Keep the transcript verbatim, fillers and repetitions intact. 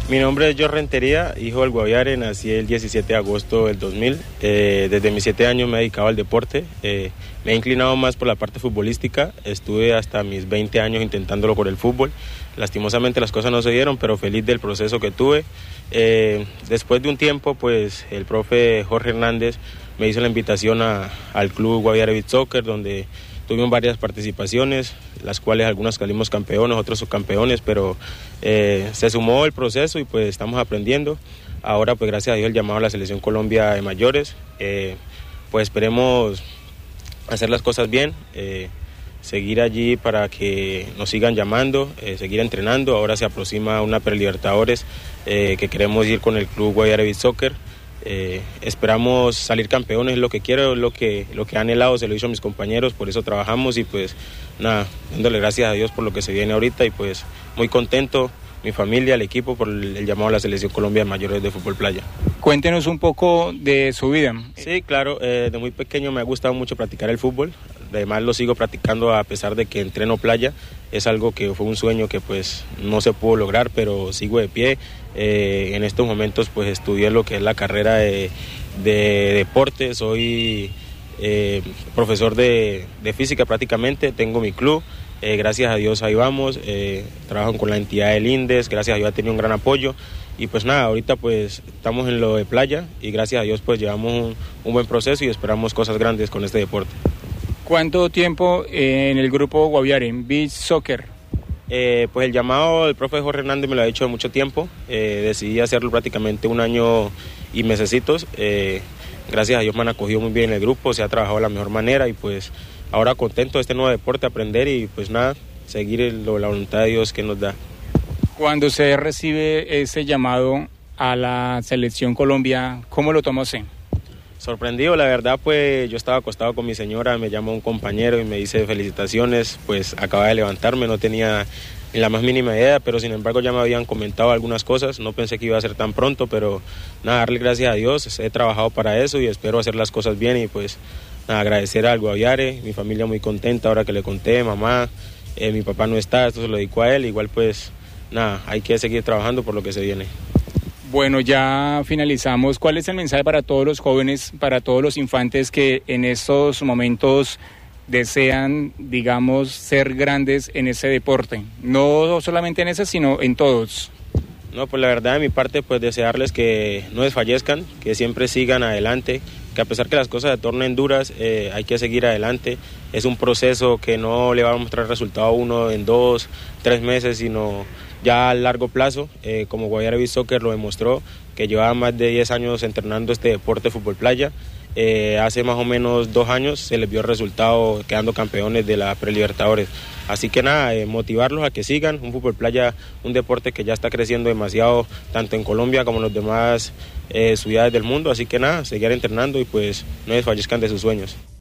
Mi nombre es George Rentería, hijo del Guaviare, nací el diecisiete de agosto del dos mil. Eh, desde mis siete años me he dedicado al deporte, eh, me he inclinado más por la parte futbolística, estuve hasta mis veinte años intentándolo por el fútbol. Lastimosamente las cosas no se dieron, pero feliz del proceso que tuve. Eh, después de un tiempo, pues el profe Jorge Hernández me hizo la invitación a, al club Guaviare Beach Soccer, donde tuvimos varias participaciones, las cuales algunas salimos campeones, otros subcampeones, pero eh, se sumó el proceso y pues estamos aprendiendo. Ahora pues gracias a Dios el llamado a la Selección Colombia de mayores, eh, pues esperemos hacer las cosas bien, eh, seguir allí para que nos sigan llamando, eh, seguir entrenando. Ahora se aproxima una Prelibertadores eh, que queremos ir con el club Guaviare Beach Soccer. Eh, esperamos salir campeones, es lo que quiero, es lo que, lo que he anhelado, se lo hizo a mis compañeros, por eso trabajamos y pues nada, dándole gracias a Dios por lo que se viene ahorita y pues muy contento, mi familia, el equipo, por el, el llamado a la Selección Colombia de mayores de fútbol playa. Cuéntenos un poco de su vida. Sí, claro, eh, de muy pequeño me ha gustado mucho practicar el fútbol, además lo sigo practicando a pesar de que entreno playa, es algo que fue un sueño que pues no se pudo lograr, pero sigo de pie. Eh, en estos momentos pues estudié lo que es la carrera de, de deporte, soy eh, profesor de, de física prácticamente, tengo mi club, eh, gracias a Dios ahí vamos, eh, trabajo con la entidad del INDES, gracias a Dios ha tenido un gran apoyo y pues nada, ahorita pues estamos en lo de playa y gracias a Dios pues llevamos un, un buen proceso y esperamos cosas grandes con este deporte. ¿Cuánto tiempo en el grupo Guaviare, en Beach Soccer? Eh, pues el llamado del profe Jorge Hernández me lo ha hecho mucho tiempo, eh, decidí hacerlo prácticamente un año y mesecitos, eh, gracias a Dios me han acogido muy bien en el grupo, se ha trabajado de la mejor manera y pues ahora contento de este nuevo deporte, aprender y pues nada, seguir el, la voluntad de Dios que nos da. Cuando usted recibe ese llamado a la Selección Colombia, ¿cómo lo toma usted? Sorprendido, la verdad, pues yo estaba acostado con mi señora, me llamó un compañero y me dice felicitaciones, pues acababa de levantarme, no tenía ni la más mínima idea, pero sin embargo ya me habían comentado algunas cosas, no pensé que iba a ser tan pronto, pero nada, darle gracias a Dios, he trabajado para eso y espero hacer las cosas bien y pues nada, agradecer al Guaviare, mi familia muy contenta ahora que le conté, mamá, eh, mi papá no está, esto se lo dedico a él, igual pues nada, hay que seguir trabajando por lo que se viene. Bueno, ya finalizamos. ¿Cuál es el mensaje para todos los jóvenes, para todos los infantes que en estos momentos desean, digamos, ser grandes en ese deporte? No solamente en ese, sino en todos. No, pues la verdad de mi parte, pues desearles que no desfallezcan, que siempre sigan adelante, que a pesar que las cosas se tornen duras, eh, hay que seguir adelante. Es un proceso que no le va a mostrar resultado a uno en dos, tres meses, sino ya a largo plazo, eh, como Guaviare Beach Soccer lo demostró, que llevaba más de diez años entrenando este deporte fútbol playa. Eh, hace más o menos dos años se les vio el resultado quedando campeones de la Prelibertadores. Así que nada, eh, motivarlos a que sigan, un fútbol playa, un deporte que ya está creciendo demasiado, tanto en Colombia como en las demás eh, ciudades del mundo. Así que nada, seguir entrenando y pues no desfallezcan de sus sueños.